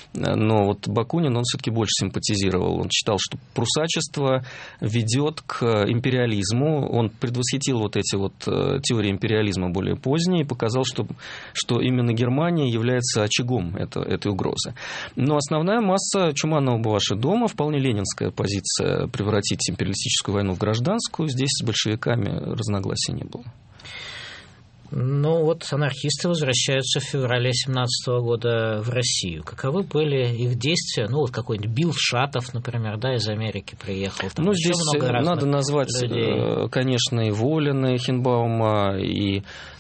Но вот Бакунин, он все-таки больше симпатизировал. Он считал, что прусачество ведет к империализму. Он предвосхитил вот эти вот теории империализма более поздние и показал, что, что именно Германия является очагом это, этой угрозы. Но основная масса чума на оба ваши дома, вполне ленинская позиция превратить империалистическую войну в гражданскую. Здесь с большевиками разногласий не было. Ну вот анархисты возвращаются в феврале семнадцатого года в Россию. Каковы были их действия? Ну вот какой-нибудь Билл Шатов, например, да, из Америки приехал. Там ну здесь много надо назвать, людей. Конечно, и Волина, и Хинбаума, и,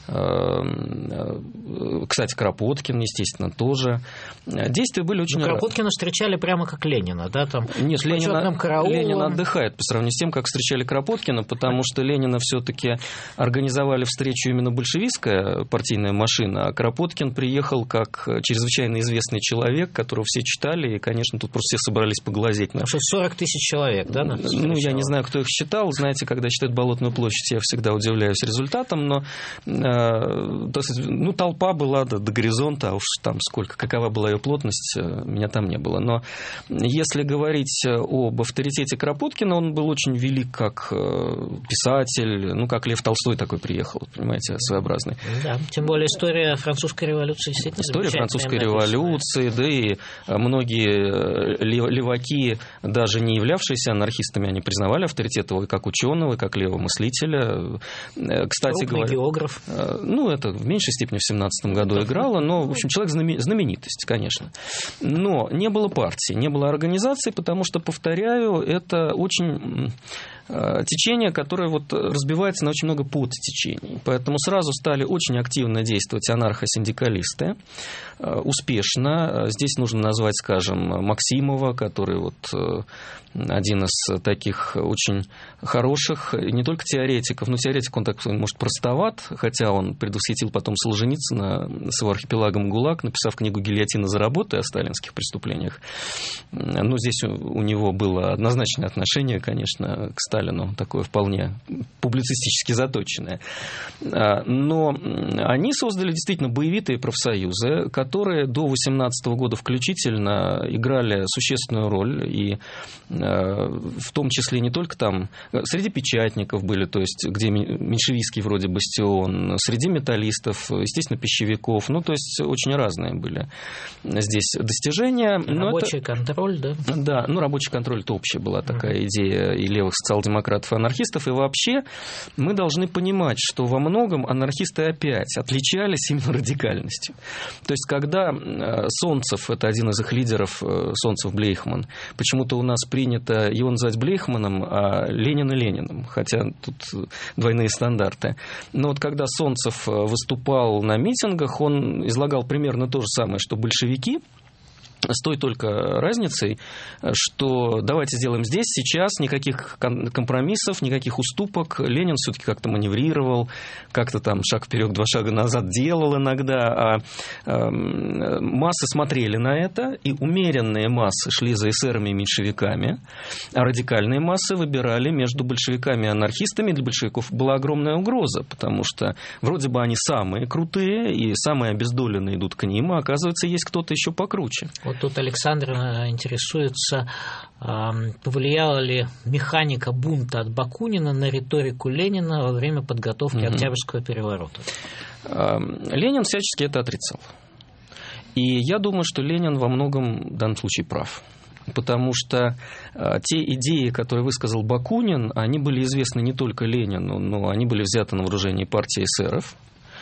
кстати, Кропоткин, естественно, тоже. Действия были очень... Ну, Кропоткина встречали прямо как Ленина, да? Там, Нет, Ленин, Ленин отдыхает по сравнению с тем, как встречали Кропоткина, потому что Ленина все-таки организовали встречу именно большевистская партийная машина, а Кропоткин приехал как чрезвычайно известный человек, которого все читали, и, конечно, тут просто все собрались поглазеть. Потому что сорок тысяч человек, да? Ну, я не знаю, кто их считал. Знаете, когда считают Болотную площадь, я всегда удивляюсь результатом, но ну, толпа была до, до горизонта, а уж там сколько, какова была ее плотность, меня там не было. Но если говорить об авторитете Кропоткина, он был очень велик как писатель, ну, как Лев Толстой такой приехал, понимаете, своеобразный. разнообразный. Да, тем более история французской революции действительно История французской революции, да и многие леваки, даже не являвшиеся анархистами, они признавали авторитет его и как ученого, и как левого мыслителя. Кстати говоря, географ. Ну, это в меньшей степени в семнадцатом году играло, но, в общем, человек знаменитость, конечно. Но не было партии, не было организации, потому что, повторяю, это очень течение, которое вот разбивается на очень много подтечений. Поэтому сразу стали очень активно действовать анархосиндикалисты, успешно. Здесь нужно назвать, скажем, Максимова, который вот один из таких очень хороших, не только теоретиков, но теоретик он так, может, простоват, хотя он предвосхитил потом Солженицына с его архипелагом ГУЛАГ, написав книгу «Гильотина за работой» о сталинских преступлениях. Но здесь у него было однозначное отношение, конечно, к Сталину, такое вполне публицистически заточенное. Но они создали действительно боевитые профсоюзы, которые до восемнадцатого года включительно играли существенную роль, и в том числе не только там, среди печатников были, то есть где меньшевистский вроде бастион, среди металлистов, естественно, пищевиков, ну, то есть очень разные были здесь достижения. Рабочий это... контроль, да? Да, ну, рабочий контроль – это общая была такая mm-hmm. идея и левых социал-демократов, и анархистов, и вообще мы должны понимать, что во многом анархисты опять отличались именно радикальностью. То есть, когда Солнцев, это один из их лидеров, Солнцев-Блейхман, почему-то у нас принято его называть Блейхманом, а Ленина Лениным, хотя тут двойные стандарты. Но вот когда Солнцев выступал на митингах, он излагал примерно то же самое, что большевики, с той только разницей, что давайте сделаем здесь, сейчас, никаких компромиссов, никаких уступок. Ленин все-таки как-то маневрировал, как-то там шаг вперед, два шага назад делал иногда, а массы смотрели на это, и умеренные массы шли за эсерами и меньшевиками, а радикальные массы выбирали между большевиками и анархистами. Для большевиков была огромная угроза, потому что вроде бы они самые крутые и самые обездоленные идут к ним, а оказывается, есть кто-то еще покруче. Вот тут Александр интересуется, повлияла ли механика бунта от Бакунина на риторику Ленина во время подготовки mm-hmm. Октябрьского переворота. Ленин всячески это отрицал. И я думаю, что Ленин во многом в данном случае прав. Потому что те идеи, которые высказал Бакунин, они были известны не только Ленину, но они были взяты на вооружение партии эсеров.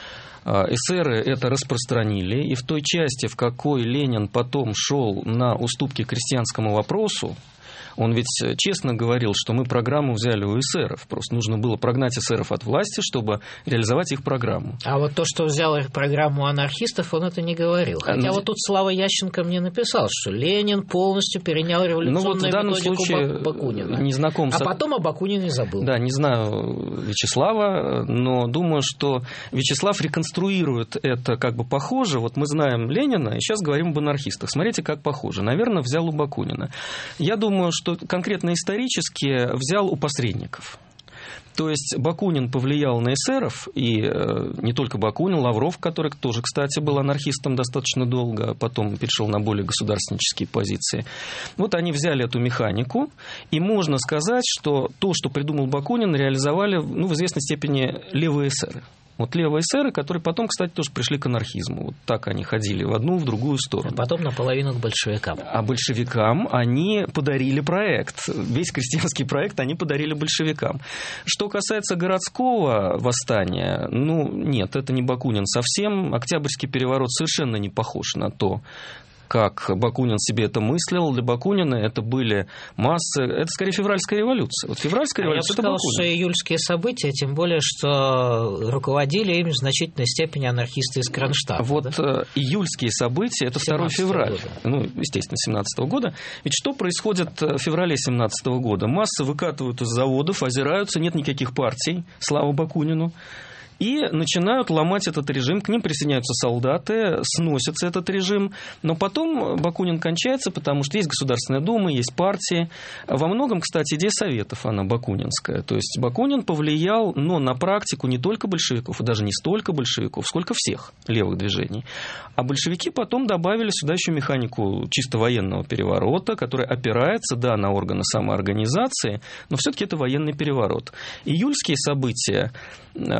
Эсеры это распространили, и в той части, в какой Ленин потом шел на уступки крестьянскому вопросу, он ведь честно говорил, что мы программу взяли у эсеров. Просто нужно было прогнать эсеров от власти, чтобы реализовать их программу. А вот то, что взял их программу анархистов, он это не говорил. Хотя а, вот тут Слава Ященко мне написал, что Ленин полностью перенял революционную ну, вот в данном методику случае Бакунина. Не знаком а с... потом о Бакунине забыл. Да, не знаю Вячеслава, но думаю, что Вячеслав реконструирует это как бы похоже. Вот мы знаем Ленина, и сейчас говорим об анархистах. Смотрите, как похоже. Наверное, взял у Бакунина. Я думаю, что конкретно исторически взял у посредников. То есть Бакунин повлиял на эсеров, и не только Бакунин, Лавров, который тоже, кстати, был анархистом достаточно долго, а потом перешел на более государственнические позиции. Вот они взяли эту механику, и можно сказать, что то, что придумал Бакунин, реализовали ну, в известной степени левые эсеры. Вот левые эсеры, которые потом, кстати, тоже пришли к анархизму. Вот так они ходили в одну, в другую сторону. А потом наполовину к большевикам. А большевикам они подарили проект. Весь крестьянский проект они подарили большевикам. Что касается городского восстания, ну, нет, это не Бакунин совсем. Октябрьский переворот совершенно не похож на то, как Бакунин себе это мыслил. Для Бакунина это были массы... Это скорее февральская революция. Вот февральская революция а – это Бакунин. Я бы сказал, что июльские события, тем более, что руководили им в значительной степени анархисты из Кронштадта. Вот да? Июльские события – это второго февраля. Года. Ну, естественно, семнадцатого года. Ведь что происходит в феврале семнадцатого года? Массы выкатывают из заводов, озираются, нет никаких партий, слава Бакунину. И начинают ломать этот режим, к ним присоединяются солдаты, сносится этот режим, но потом Бакунин кончается, потому что есть Государственная Дума, есть партии. Во многом, кстати, идея советов, она бакунинская. То есть Бакунин повлиял, но на практику не только большевиков, и даже не столько большевиков, сколько всех левых движений. А большевики потом добавили сюда еще механику чисто военного переворота, который опирается, да, на органы самоорганизации, но все-таки это военный переворот. Июльские события, да,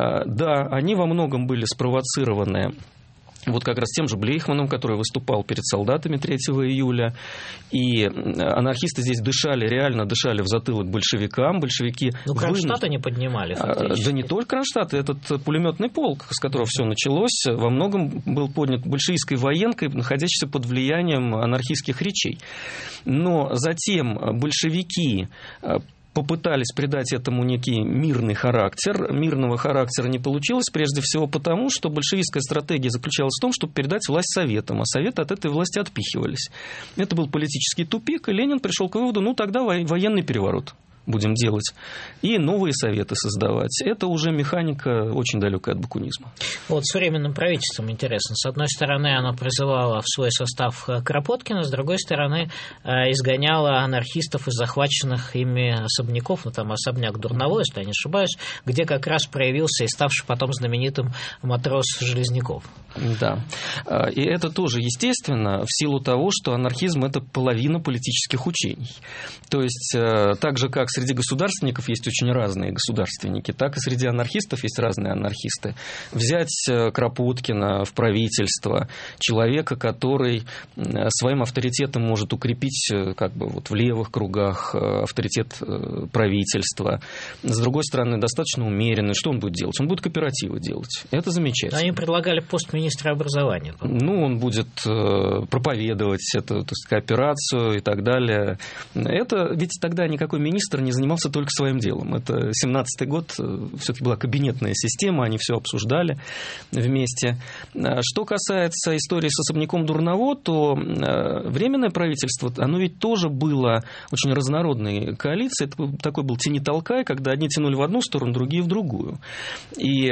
Да, они во многом были спровоцированы вот как раз тем же Блейхманом, который выступал перед солдатами третьего июля. И анархисты здесь дышали, реально дышали в затылок большевикам. Большевики ну, Кронштадт они поднимали фактически. Да не только Кронштадт, этот пулеметный полк, с которого все началось, во многом был поднят большевистской военкой, находящейся под влиянием анархистских речей. Но затем большевики попытались придать этому некий мирный характер. Мирного характера не получилось, прежде всего потому, что большевистская стратегия заключалась в том, чтобы передать власть Советам, а Советы от этой власти отпихивались. Это был политический тупик, и Ленин пришел к выводу, ну тогда военный переворот будем делать, и новые советы создавать. Это уже механика очень далекая от бакунизма. Вот с Временным правительством интересно. С одной стороны, оно призывало в свой состав Кропоткина, с другой стороны, изгоняло анархистов из захваченных ими особняков, ну там особняк Дурново, если я не ошибаюсь, где как раз проявился и ставший потом знаменитым матрос Железняков. Да. И это тоже естественно в силу того, что анархизм – это половина политических учений. То есть, так же, как среди государственников есть очень разные государственники, так и среди анархистов есть разные анархисты. Взять Кропоткина в правительство, человека, который своим авторитетом может укрепить как бы вот в левых кругах авторитет правительства. С другой стороны, достаточно умеренный. Что он будет делать? Он будет кооперативы делать. Это замечательно. Они предлагали пост министра образования. Ну, он будет проповедовать эту, так сказать, кооперацию и так далее. Это ведь тогда никакой министр не занимался только своим делом. Это семнадцатый год, все-таки была кабинетная система, они все обсуждали вместе. Что касается истории с особняком Дурново, то Временное правительство, оно ведь тоже было очень разнородной коалицией. Это такой был тяни-толкай, когда одни тянули в одну сторону, другие в другую. И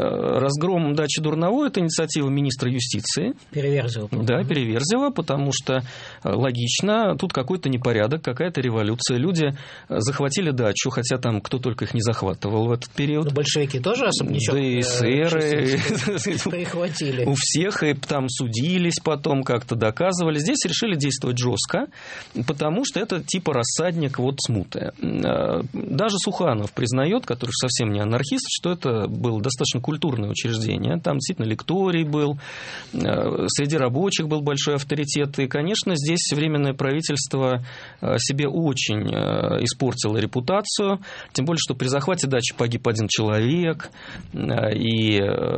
разгром дачи Дурново – это инициатива министра юстиции. Переверзева. Да, Переверзева, потому что логично, тут какой-то непорядок, какая-то революция. Люди захватили дачу, хотя там кто только их не захватывал в этот период. Но большевики тоже особнячок. Да и эсеры прихватили. У всех, и там судились потом, как-то доказывали. Здесь решили действовать жестко, потому что это типа рассадник вот смуты. Даже Суханов признает, который совсем не анархист, что это было достаточно культурное учреждение. Там действительно лекторий был, среди рабочих был большой авторитет. И, конечно, здесь Временное правительство себе очень испортило репутацию, тем более, что при захвате дачи погиб один человек, и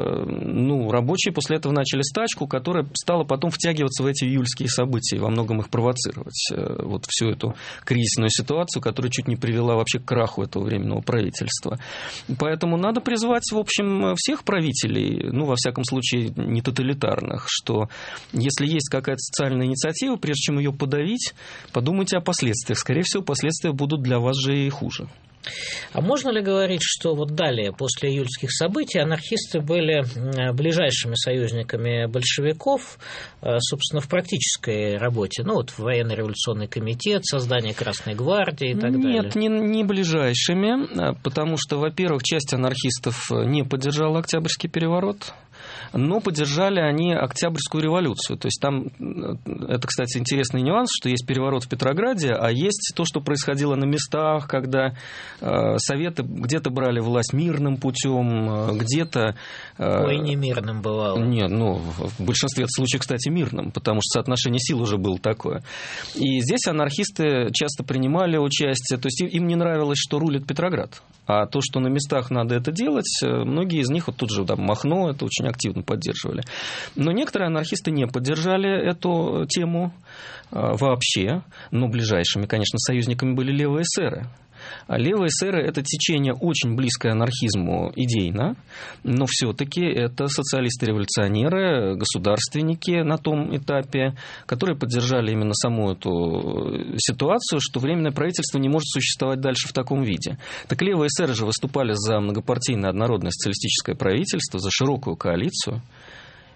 ну, рабочие после этого начали стачку, которая стала потом втягиваться в эти июльские события и во многом их провоцировать. Вот всю эту кризисную ситуацию, которая чуть не привела вообще к краху этого Временного правительства. Поэтому надо призвать, в общем, всех правителей, ну, во всяком случае, не тоталитарных, что если есть какая-то социальная инициатива, прежде чем ее подавить, подумайте о последствиях. Скорее всего, последствия будут для вас же и хуже. А можно ли говорить, что вот далее, после июльских событий, анархисты были ближайшими союзниками большевиков, собственно, в практической работе? Ну, вот военно-революционный комитет, создание Красной гвардии и так Нет, далее. Нет, не, не ближайшими, потому что, во-первых, часть анархистов не поддержала Октябрьский переворот, но поддержали они Октябрьскую революцию. То есть там, это, кстати, интересный нюанс, что есть переворот в Петрограде, а есть то, что происходило на местах, когда э, советы где-то брали власть мирным путем, где-то... Э, Ой, не мирным бывало. Нет, ну, в большинстве случаев, кстати, мирным, потому что соотношение сил уже было такое. И здесь анархисты часто принимали участие, то есть им не нравилось, что рулит Петроград. А то, что на местах надо это делать, многие из них, вот тут же там Махно, это очень активно поддерживали. Но некоторые анархисты не поддержали эту тему вообще. Но ближайшими, конечно, союзниками были левые эсеры. А левые эсеры – это течение очень близкое анархизму идейно, но все-таки это социалисты-революционеры, государственники на том этапе, которые поддержали именно саму эту ситуацию, что Временное правительство не может существовать дальше в таком виде. Так левые эсеры же выступали за многопартийное однородное социалистическое правительство, за широкую коалицию.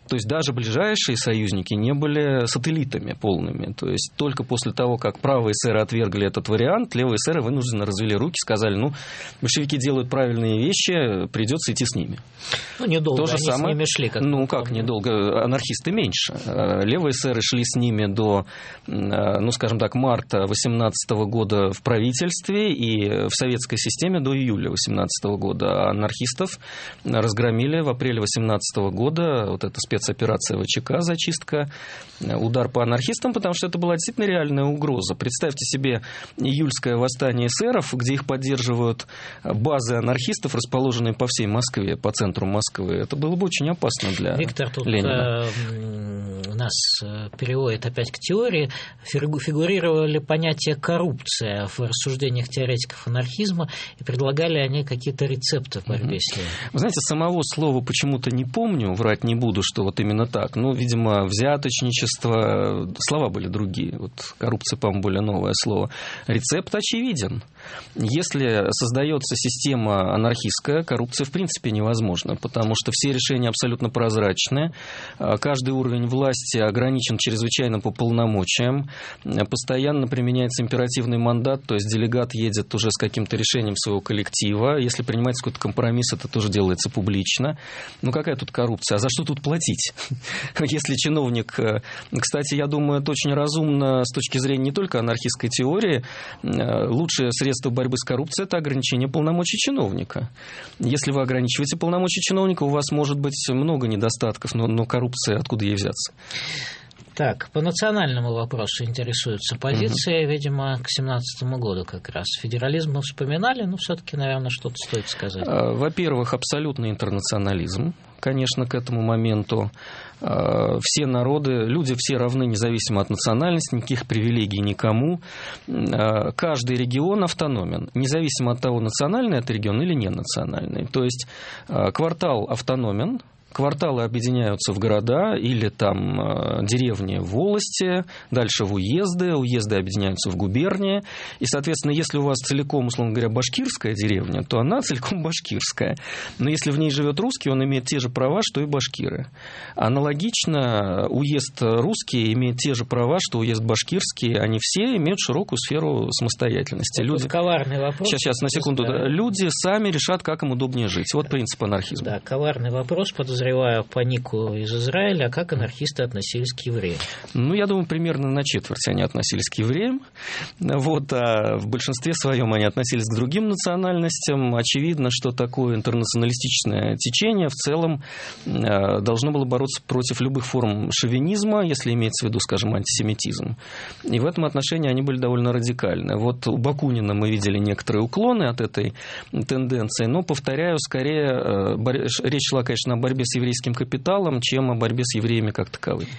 То есть даже ближайшие союзники не были сателлитами полными. То есть только после того, как правые эсеры отвергли этот вариант, левые эсеры вынужденно развели руки, сказали, ну, большевики делают правильные вещи, придется идти с ними. Ну, недолго То же они самое, с ними шли. Как ну, как недолго? Анархисты меньше. Левые эсеры шли с ними до, ну, скажем так, марта восемнадцатого года в правительстве и в советской системе до июля восемнадцатого года. А анархистов разгромили в апреле восемнадцатого года. Вот эта спецоперация ВЧК, зачистка, удар по анархистам, потому что это была действительно реальная угроза. Представьте себе июльское восстание эсеров, где их поддерживают базы анархистов, расположенные по всей Москве, по центру Москвы. Это было бы очень опасно для Виктор, тут Ленина. Э, нас переводит опять к теории. Фигурировали понятия коррупция в рассуждениях теоретиков анархизма, и предлагали они какие-то рецепты в борьбе с ней. Вы знаете, самого слова почему-то не помню, врать не буду, что вот именно так. Ну, видимо, взяточничество, слова были другие. Вот коррупция, по-моему, более новое слово. Рецепт очевиден. Если создается система анархистская, коррупция в принципе невозможна, потому что все решения абсолютно прозрачны, каждый уровень власти ограничен чрезвычайно по полномочиям, постоянно применяется императивный мандат, то есть делегат едет уже с каким-то решением своего коллектива, если принимается какой-то компромисс, это тоже делается публично. Ну, какая тут коррупция? А за что тут платить? Если чиновник... Кстати, я думаю, это очень разумно с точки зрения не только анархистской теории. Лучшее средство борьбы с коррупцией – это ограничение полномочий чиновника. Если вы ограничиваете полномочия чиновника, у вас может быть много недостатков, но, но коррупция откуда ей взяться? Так, по национальному вопросу интересуются позиции, угу. видимо, к семнадцатому году как раз. Федерализм мы вспоминали, но все-таки, наверное, что-то стоит сказать. Во-первых, абсолютный интернационализм. Конечно, к этому моменту все народы, люди все равны, независимо от национальности, никаких привилегий никому. Каждый регион автономен, независимо от того, национальный это регион или не национальный. То есть квартал автономен. Кварталы объединяются в города или там деревни в волости, дальше в уезды, уезды объединяются в губернии. И, соответственно, если у вас целиком, условно говоря, башкирская деревня, то она целиком башкирская. Но если в ней живет русский, он имеет те же права, что и башкиры. Аналогично, уезд русский имеет те же права, что уезд башкирский. Они все имеют широкую сферу самостоятельности. Это люди... коварный вопрос. Сейчас, сейчас, на секунду. Да. Люди сами решат, как им удобнее жить. Вот принцип анархизма. Да, коварный вопрос, подозреваю. Подозреваю панику из Израиля, а как анархисты относились к евреям? Ну, я думаю, примерно на четверть они относились к евреям. Вот, а в большинстве своем они относились к другим национальностям. Очевидно, что такое интернационалистичное течение в целом должно было бороться против любых форм шовинизма, если имеется в виду, скажем, антисемитизм. И в этом отношении они были довольно радикальны. Вот у Бакунина мы видели некоторые уклоны от этой тенденции, но, повторяю, скорее речь шла, конечно, о борьбе с еврейским капиталом, чем о борьбе с евреями как таковыми.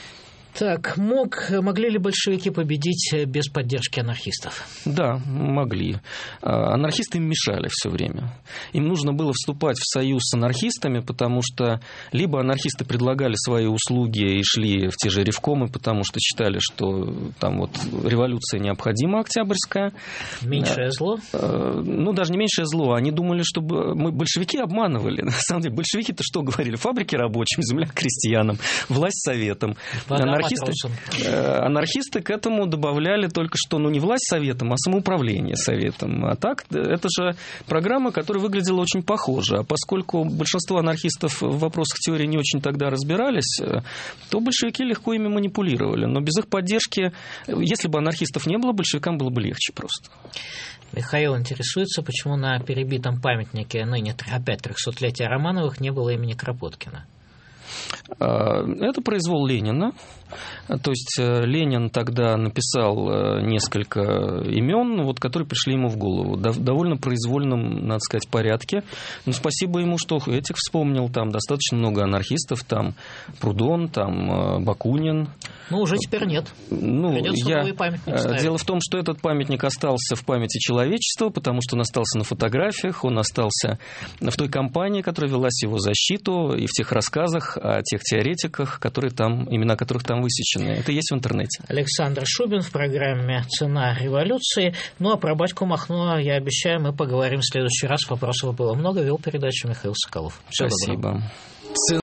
Так, мог, могли ли большевики победить без поддержки анархистов? Да, могли. Анархисты им мешали все время. Им нужно было вступать в союз с анархистами, потому что либо анархисты предлагали свои услуги и шли в те же ревкомы, потому что считали, что там вот революция необходима, октябрьская. Меньшее зло? Ну, даже не меньшее зло. Они думали, что мы большевики обманывали. На самом деле, большевики-то что говорили? Фабрики рабочим, земля крестьянам, власть советам. Анархисты, анархисты к этому добавляли только что, ну, не власть советом, а самоуправление советом. А так, это же программа, которая выглядела очень похоже. А поскольку большинство анархистов в вопросах теории не очень тогда разбирались, то большевики легко ими манипулировали. Но без их поддержки, если бы анархистов не было, большевикам было бы легче просто. Михаил интересуется, почему на перебитом памятнике ныне опять трехсотлетия Романовых не было имени Кропоткина. Это произвол Ленина. То есть Ленин тогда написал несколько имен, вот, которые пришли ему в голову. В довольно произвольном, надо сказать, порядке. Но спасибо ему, что этих вспомнил. Там достаточно много анархистов. Там Прудон, там Бакунин. Ну, уже теперь нет. Ну, Придется я... новый памятник ставить. Дело в том, что этот памятник остался в памяти человечества, потому что он остался на фотографиях, он остался в той кампании, которая велась в его защиту, и в тех рассказах о тех теоретиках, которые там, имена которых там высечены. Это есть в интернете. Александр Шубин в программе «Цена революции». Ну, а про батьку Махно, я обещаю, мы поговорим в следующий раз. Вопросов было много. Вел передачу Михаил Соколов. Всего Спасибо. доброго.